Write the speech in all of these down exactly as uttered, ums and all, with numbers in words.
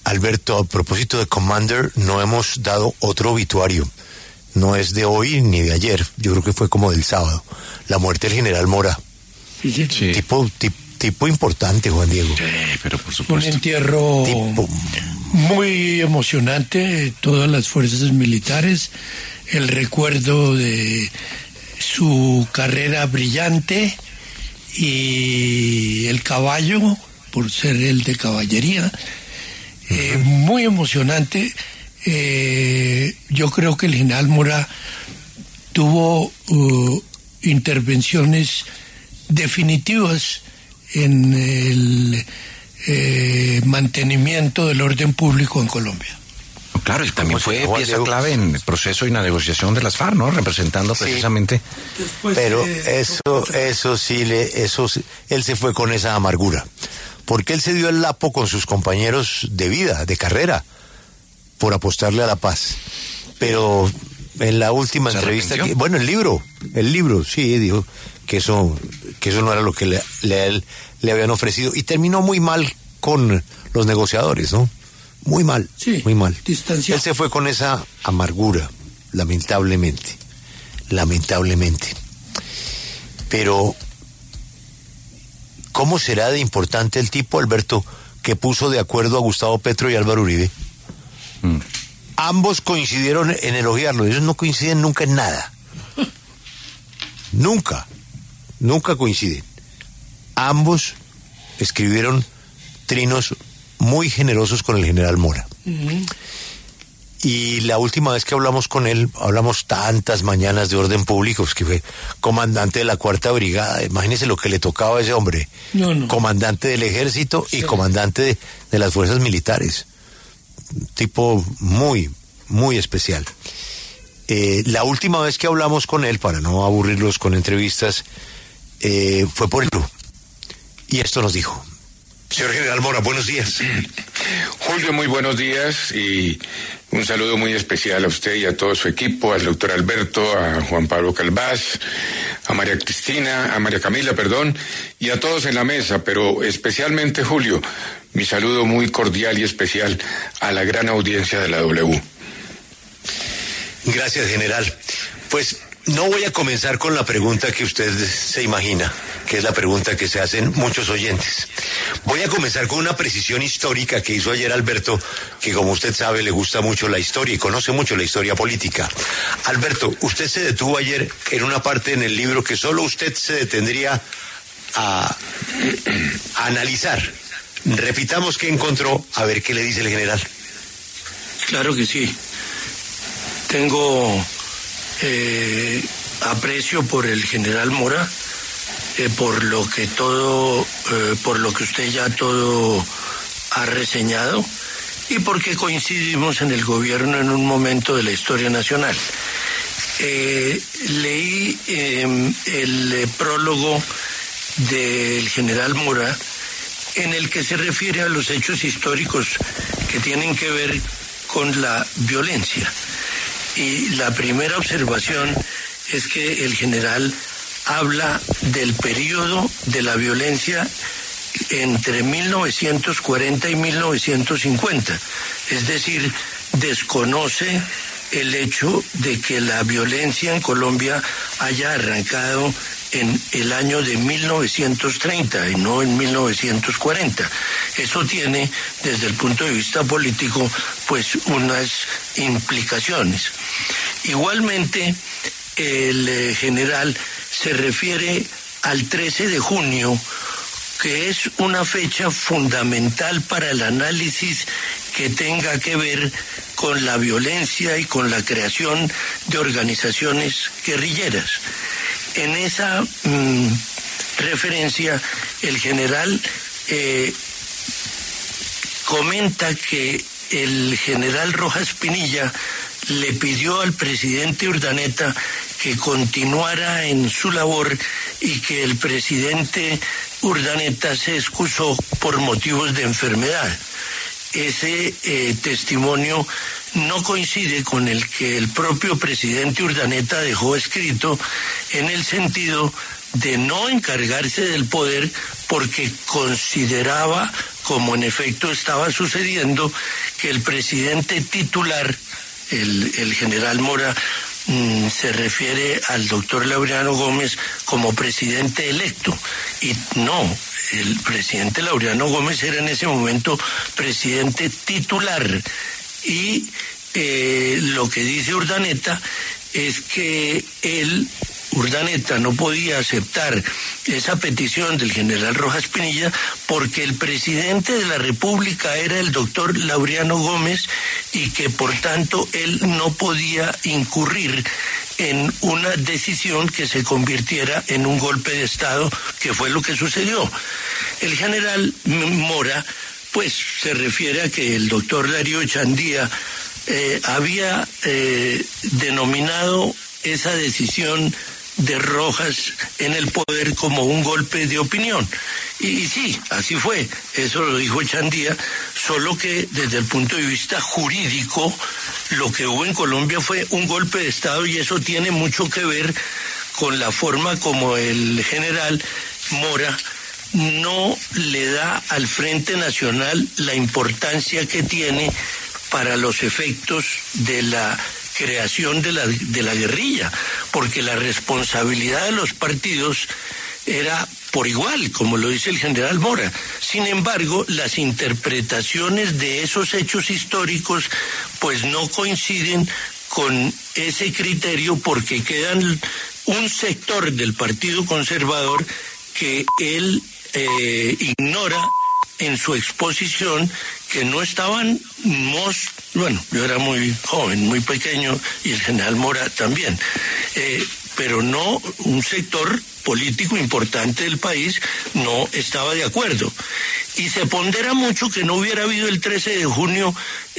Alberto, a propósito de Commander, no hemos dado otro obituario. No es de hoy ni de ayer, yo creo que fue como del sábado. La muerte del general Mora. Sí, sí. Sí. Tipo, tipo, tipo importante, Juan Diego. Sí, pero por Un supuesto. entierro Tipo, muy emocionante, todas las fuerzas militares, el recuerdo de su carrera brillante y el caballo, por ser el de caballería, eh, muy emocionante. Eh, yo creo que el general Mora tuvo uh, intervenciones definitivas en el eh, mantenimiento del orden público en Colombia. Claro, y también fue Juan pieza Diego? clave en el proceso y la negociación de las FARC, ¿no? Representando Sí. precisamente. pero eh, eso, eso sí le, eso sí, él se fue con esa amargura, porque él se dio el lapo con sus compañeros de vida, de carrera, por apostarle a la paz. Pero en la última ¿Se entrevista, arrepintió? que, bueno, el libro, el libro, sí, dijo que eso, que eso no era lo que le, le, le habían ofrecido, y terminó muy mal con los negociadores, ¿no? Muy mal, Sí, muy mal. distanciado. Él se fue con esa amargura, lamentablemente, lamentablemente. Pero, ¿cómo será de importante el tipo, Alberto, que puso de acuerdo a Gustavo Petro y Álvaro Uribe? Mm. Ambos coincidieron en elogiarlo, ellos no coinciden nunca en nada. Nunca, nunca coinciden. Ambos escribieron trinos muy generosos con el general Mora. Uh-huh. Y la última vez que hablamos con él, hablamos tantas mañanas de orden público, pues que fue comandante de la Cuarta Brigada. Imagínese lo que le tocaba a ese hombre. No, no. Comandante del ejército y Sí. comandante de, de las fuerzas militares. Un tipo muy, muy especial. Eh, la última vez que hablamos con él, para no aburrirlos con entrevistas, eh, fue por el club. Y esto nos dijo. Señor General Mora, buenos días. Julio, muy buenos días y un saludo muy especial a usted y a todo su equipo, al doctor Alberto, a Juan Pablo Calvás, a María Cristina, a María Camila, perdón, y a todos en la mesa, pero especialmente, Julio, mi saludo muy cordial y especial a la gran audiencia de la W. Gracias, general. Pues no voy a comenzar con la pregunta que usted se imagina, que es la pregunta que se hacen muchos oyentes. Voy a comenzar con una precisión histórica que hizo ayer Alberto, que como usted sabe le gusta mucho la historia y conoce mucho la historia política. Alberto, usted se detuvo ayer en una parte en el libro que solo usted se detendría a, a analizar. Repitamos qué encontró, a ver qué le dice el general. Claro que sí. Tengo eh, aprecio por el general Mora, eh, por lo que todo, eh, por lo que usted ya todo ha reseñado y porque coincidimos en el gobierno en un momento de la historia nacional. Eh, leí eh, el eh, prólogo del general Mora en el que se refiere a los hechos históricos que tienen que ver con la violencia. Y la primera observación es que el general habla del periodo de la violencia entre mil novecientos cuarenta y mil novecientos cincuenta. Es decir, desconoce el hecho de que la violencia en Colombia haya arrancado en el año de mil novecientos treinta y no en mil novecientos cuarenta. Eso tiene, desde el punto de vista político, pues unas implicaciones. Igualmente, el eh, general se refiere al trece de junio, que es una fecha fundamental para el análisis que tenga que ver con la violencia y con la creación de organizaciones guerrilleras. En esa mmm, referencia, el general eh, comenta que el general Rojas Pinilla le pidió al presidente Urdaneta que continuara en su labor y que el presidente Urdaneta se excusó por motivos de enfermedad. Ese eh, testimonio no coincide con el que el propio presidente Urdaneta dejó escrito, en el sentido de no encargarse del poder porque consideraba como en efecto estaba sucediendo, que el presidente titular, el, el general Mora, mmm, se refiere al doctor Laureano Gómez como presidente electo. Y no, el presidente Laureano Gómez era en ese momento presidente titular. Y eh, lo que dice Urdaneta es que él, Urdaneta, no podía aceptar esa petición del general Rojas Pinilla porque el presidente de la República era el doctor Laureano Gómez y que por tanto él no podía incurrir en una decisión que se convirtiera en un golpe de Estado, que fue lo que sucedió. El general Mora, pues, se refiere a que el doctor Darío Echandía eh, había eh, denominado esa decisión de Rojas en el poder como un golpe de opinión. Y, y sí, así fue, eso lo dijo Echandía, solo que desde el punto de vista jurídico, lo que hubo en Colombia fue un golpe de Estado y eso tiene mucho que ver con la forma como el general Mora no le da al Frente Nacional la importancia que tiene para los efectos de la creación de la, de la guerrilla, porque la responsabilidad de los partidos era por igual, como lo dice el general Mora. Sin embargo, las interpretaciones de esos hechos históricos pues no coinciden con ese criterio porque quedan un sector del Partido Conservador que él eh, ignora en su exposición, que no estaban, bueno, yo era muy joven, muy pequeño, y el general Mora también, eh, pero no, un sector político importante del país no estaba de acuerdo. Y se pondera mucho que no hubiera habido el trece de junio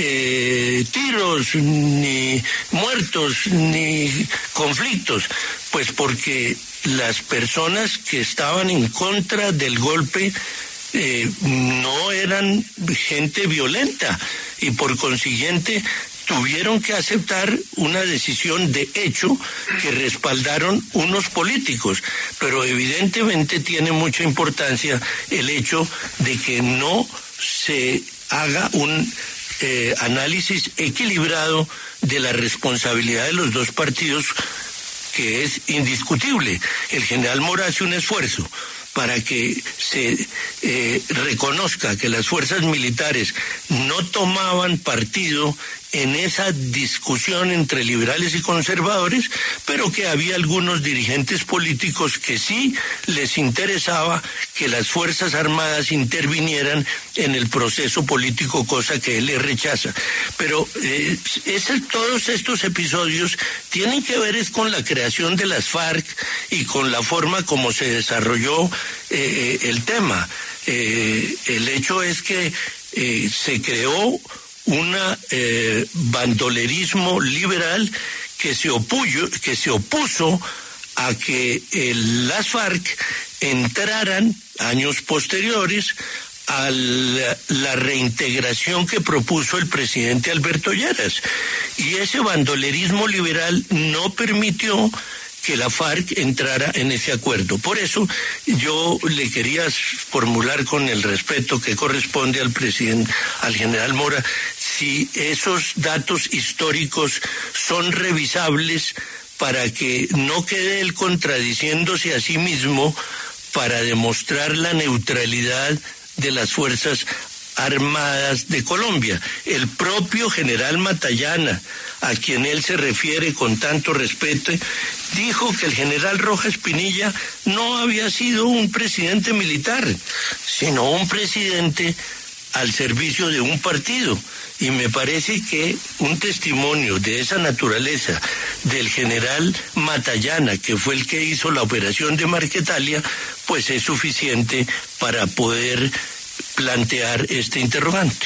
eh, tiros, ni muertos, ni conflictos, pues porque las personas que estaban en contra del golpe Eh, no eran gente violenta y por consiguiente tuvieron que aceptar una decisión de hecho que respaldaron unos políticos, pero evidentemente tiene mucha importancia el hecho de que no se haga un eh, análisis equilibrado de la responsabilidad de los dos partidos, que es indiscutible. El general Mora hace un esfuerzo para que se eh, reconozca que las fuerzas militares no tomaban partido en esa discusión entre liberales y conservadores, pero que había algunos dirigentes políticos que sí les interesaba que las Fuerzas Armadas intervinieran en el proceso político, cosa que él le rechaza. Pero eh, ese, todos estos episodios tienen que ver es con la creación de las FARC y con la forma como se desarrolló eh, el tema. Eh, el hecho es que eh, se creó una eh, bandolerismo liberal que se opuso, que se opuso a que el, las FARC entraran años posteriores a la, la reintegración que propuso el presidente Alberto Lleras. Y ese bandolerismo liberal no permitió que la FARC entrara en ese acuerdo. Por eso yo le quería formular con el respeto que corresponde al presidente, al general Mora, si esos datos históricos son revisables para que no quede él contradiciéndose a sí mismo para demostrar la neutralidad de las Fuerzas Armadas de Colombia. El propio general Matallana, a quien él se refiere con tanto respeto, dijo que el general Rojas Pinilla no había sido un presidente militar, sino un presidente al servicio de un partido. Y me parece que un testimonio de esa naturaleza del general Matallana, que fue el que hizo la operación de Marquetalia, pues es suficiente para poder plantear este interrogante.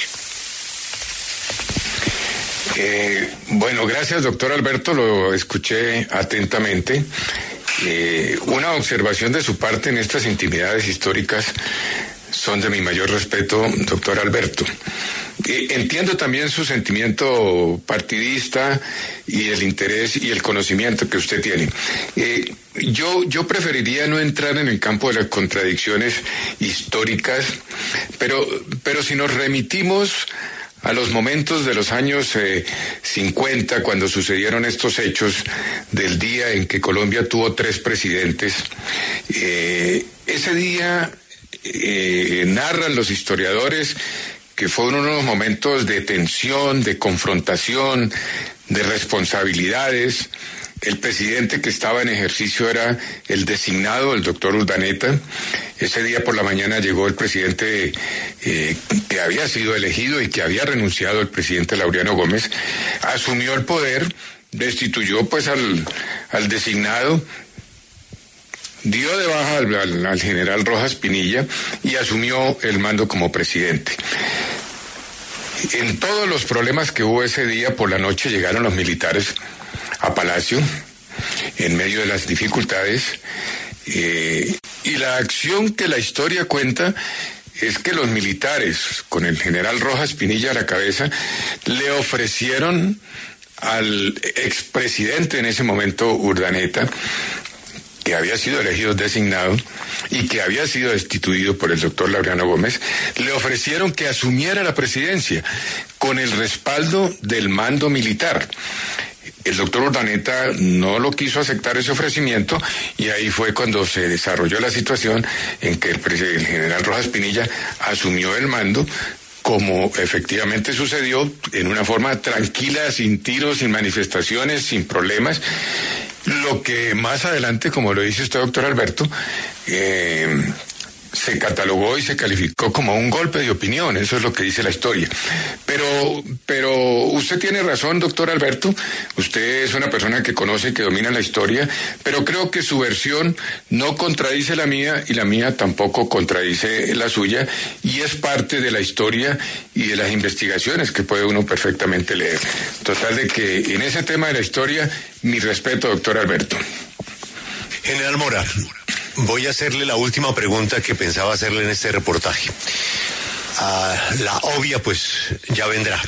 Eh, bueno, gracias, doctor Alberto, lo escuché atentamente. Eh, una observación de su parte en estas intimidades históricas son de mi mayor respeto, doctor Alberto. Eh, entiendo también su sentimiento partidista y el interés y el conocimiento que usted tiene. Eh, yo, yo preferiría no entrar en el campo de las contradicciones históricas, pero, pero si nos remitimos a los momentos de los años eh, cincuenta, cuando sucedieron estos hechos del día en que Colombia tuvo tres presidentes, eh, ese día eh, narran los historiadores que fueron unos momentos de tensión, de confrontación, de responsabilidades. El presidente que estaba en ejercicio era el designado, el doctor Urdaneta. Ese día por la mañana llegó el presidente eh, que había sido elegido y que había renunciado, el presidente Laureano Gómez, asumió el poder, destituyó pues al, al designado, dio de baja al, al, al general Rojas Pinilla y asumió el mando como presidente. En todos los problemas que hubo ese día por la noche llegaron los militares a Palacio, en medio de las dificultades, eh, y la acción que la historia cuenta es que los militares, con el general Rojas Pinilla a la cabeza, le ofrecieron al expresidente en ese momento, Urdaneta, que había sido elegido designado y que había sido destituido por el doctor Laureano Gómez, le ofrecieron que asumiera la presidencia con el respaldo del mando militar. El doctor Urdaneta no lo quiso aceptar ese ofrecimiento y ahí fue cuando se desarrolló la situación en que el, el general Rojas Pinilla asumió el mando, como efectivamente sucedió, en una forma tranquila, sin tiros, sin manifestaciones, sin problemas. Lo que más adelante, como lo dice usted, doctor Alberto, eh, se catalogó y se calificó como un golpe de opinión, eso es lo que dice la historia. Pero, pero usted tiene razón, doctor Alberto, usted es una persona que conoce y que domina la historia, pero creo que su versión no contradice la mía y la mía tampoco contradice la suya, y es parte de la historia y de las investigaciones que puede uno perfectamente leer. Total de que en ese tema de la historia, mi respeto, doctor Alberto. General Mora, voy a hacerle la última pregunta que pensaba hacerle en este reportaje. Uh, la obvia, pues, ya vendrá.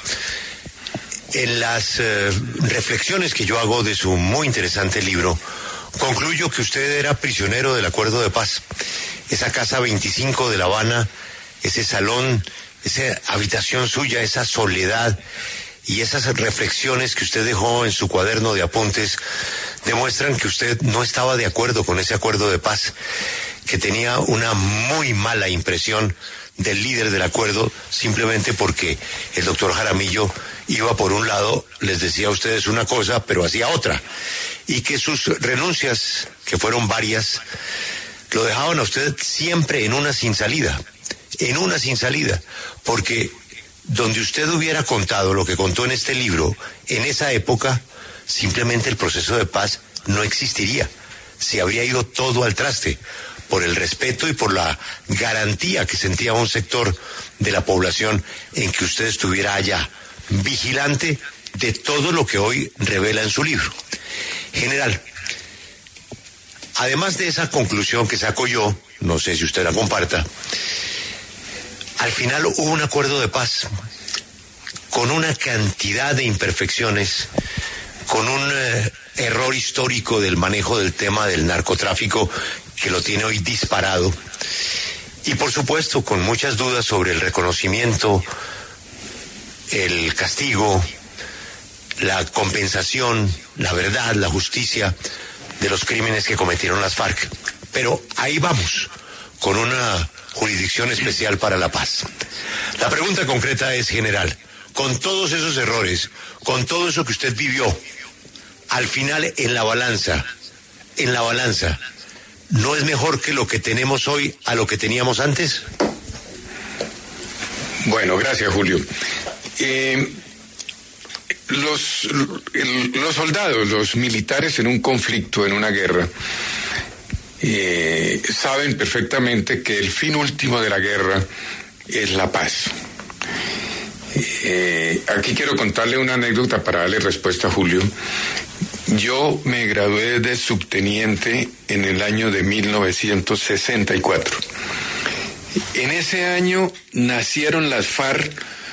En las uh, reflexiones que yo hago de su muy interesante libro, concluyo que usted era prisionero del acuerdo de paz. Esa casa veinticinco de La Habana, ese salón, esa habitación suya, esa soledad y esas reflexiones que usted dejó en su cuaderno de apuntes demuestran que usted no estaba de acuerdo con ese acuerdo de paz, que tenía una muy mala impresión del líder del acuerdo simplemente porque el doctor Jaramillo iba por un lado, les decía a ustedes una cosa, pero hacía otra, y que sus renuncias, que fueron varias, lo dejaban a usted siempre en una sin salida, en una sin salida, porque donde usted hubiera contado lo que contó en este libro, en esa época, simplemente el proceso de paz no existiría. Se habría ido todo al traste por el respeto y por la garantía que sentía un sector de la población en que usted estuviera allá, vigilante de todo lo que hoy revela en su libro. General, además de esa conclusión que saco yo, no sé si usted la comparta, al final hubo un acuerdo de paz con una cantidad de imperfecciones, con un eh, error histórico del manejo del tema del narcotráfico que lo tiene hoy disparado, y por supuesto con muchas dudas sobre el reconocimiento, el castigo, la compensación, la verdad, la justicia de los crímenes que cometieron las FARC. Pero ahí vamos, con una jurisdicción especial para la paz. La pregunta concreta es, general, con todos esos errores, con todo eso que usted vivió, al final en la balanza, en la balanza, ¿no es mejor que lo que tenemos hoy a lo que teníamos antes? Bueno, gracias, Julio. Eh, los, el, los soldados, los militares en un conflicto, en una guerra, eh, saben perfectamente que el fin último de la guerra es la paz. Eh, aquí quiero contarle una anécdota para darle respuesta a Julio. Yo me gradué de subteniente en el año de mil novecientos sesenta y cuatro. En ese año nacieron las FARC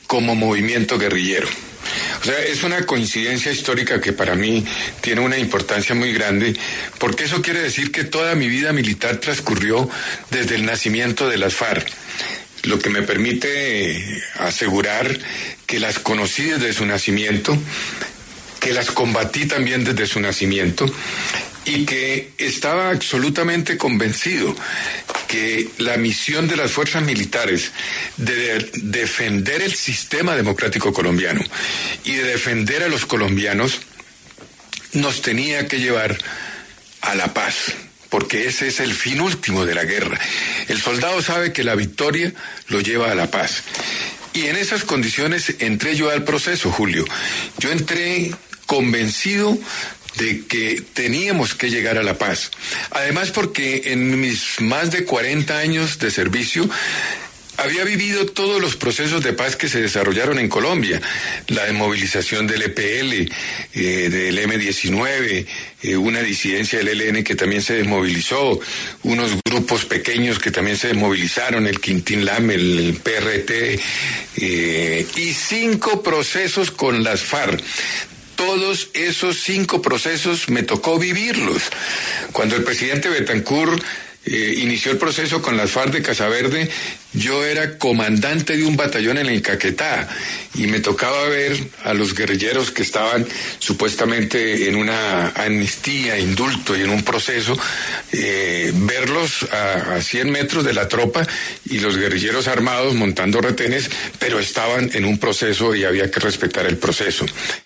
como movimiento guerrillero. O sea, es una coincidencia histórica que para mí tiene una importancia muy grande, porque eso quiere decir que toda mi vida militar transcurrió desde el nacimiento de las FARC, lo que me permite asegurar que las conocí desde su nacimiento, que las combatí también desde su nacimiento, y que estaba absolutamente convencido que la misión de las fuerzas militares de defender el sistema democrático colombiano y de defender a los colombianos nos tenía que llevar a la paz, porque ese es el fin último de la guerra. El soldado sabe que la victoria lo lleva a la paz. Y en esas condiciones entré yo al proceso, Julio. Yo entré convencido de que teníamos que llegar a la paz. Además, porque en mis más de cuarenta años de servicio había vivido todos los procesos de paz que se desarrollaron en Colombia, la desmovilización del E P L, eh, del eme diecinueve, eh, una disidencia del E L N que también se desmovilizó, unos grupos pequeños que también se desmovilizaron, el Quintín Lame, el, el P R T, eh, y cinco procesos con las FARC. Todos esos cinco procesos me tocó vivirlos. Cuando el presidente Betancourt eh, inició el proceso con las FARC de Casaverde, yo era comandante de un batallón en el Caquetá y me tocaba ver a los guerrilleros que estaban supuestamente en una amnistía, indulto y en un proceso, eh, verlos a, a cien metros de la tropa y los guerrilleros armados montando retenes, pero estaban en un proceso y había que respetar el proceso.